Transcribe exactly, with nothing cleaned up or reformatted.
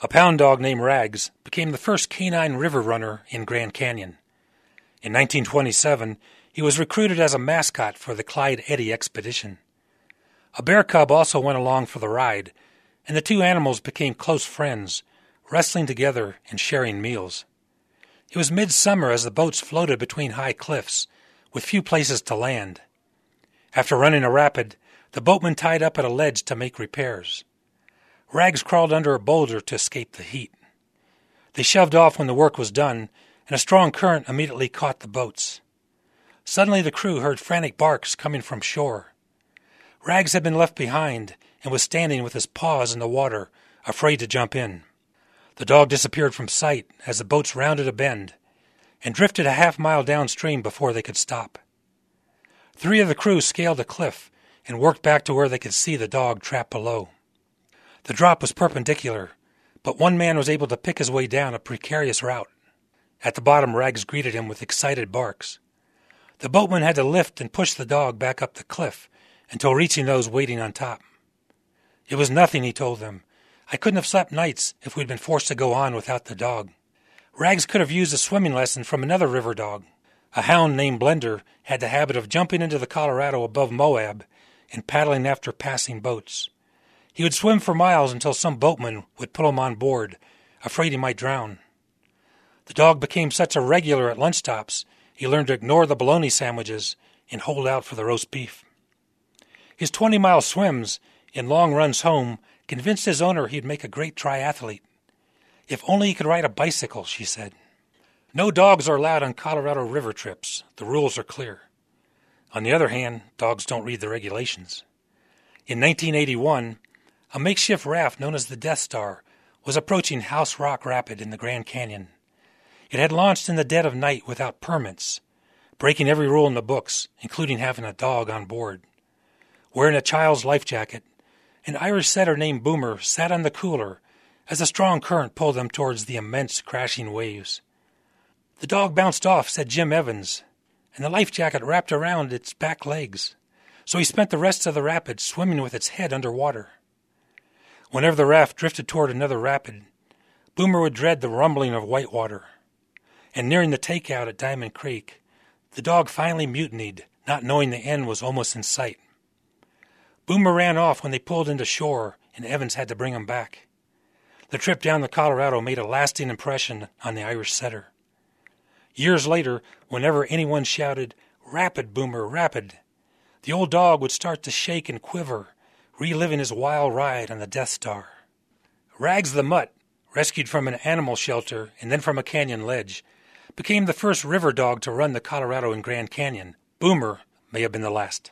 A pound dog named Rags became the first canine river runner in Grand Canyon. In nineteen twenty-seven, he was recruited as a mascot for the Clyde Eddy expedition. A bear cub also went along for the ride, and the two animals became close friends, wrestling together and sharing meals. It was midsummer as the boats floated between high cliffs, with few places to land. After running a rapid, the boatman tied up at a ledge to make repairs. Rags crawled under a boulder to escape the heat. They shoved off when the work was done, and a strong current immediately caught the boats. Suddenly the crew heard frantic barks coming from shore. Rags had been left behind and was standing with his paws in the water, afraid to jump in. The dog disappeared from sight as the boats rounded a bend and drifted a half mile downstream before they could stop. Three of the crew scaled a cliff and worked back to where they could see the dog trapped below. The drop was perpendicular, but one man was able to pick his way down a precarious route. At the bottom, Rags greeted him with excited barks. The boatman had to lift and push the dog back up the cliff until reaching those waiting on top. It was nothing, he told them. I couldn't have slept nights if we'd been forced to go on without the dog. Rags could have used a swimming lesson from another river dog. A hound named Blender had the habit of jumping into the Colorado above Moab and paddling after passing boats. He would swim for miles until some boatman would pull him on board, afraid he might drown. The dog became such a regular at lunch stops, he learned to ignore the bologna sandwiches and hold out for the roast beef. His twenty-mile swims and long runs home convinced his owner he'd make a great triathlete. If only he could ride a bicycle, she said. No dogs are allowed on Colorado River trips. The rules are clear. On the other hand, dogs don't read the regulations. In nineteen eighty-one, a makeshift raft known as the Death Star was approaching House Rock Rapid in the Grand Canyon. It had launched in the dead of night without permits, breaking every rule in the books, including having a dog on board. Wearing a child's life jacket, an Irish setter named Boomer sat on the cooler as a strong current pulled them towards the immense crashing waves. The dog bounced off, said Jim Evans, and the life jacket wrapped around its back legs, so he spent the rest of the rapid swimming with its head underwater. Whenever the raft drifted toward another rapid, Boomer would dread the rumbling of whitewater. And nearing the takeout at Diamond Creek, the dog finally mutinied, not knowing the end was almost in sight. Boomer ran off when they pulled into shore, and Evans had to bring him back. The trip down the Colorado made a lasting impression on the Irish setter. Years later, whenever anyone shouted, "Rapid, Boomer, rapid," the old dog would start to shake and quiver, reliving his wild ride on the Death Star. Rags the Mutt, rescued from an animal shelter and then from a canyon ledge, became the first river dog to run the Colorado and Grand Canyon. Boomer may have been the last.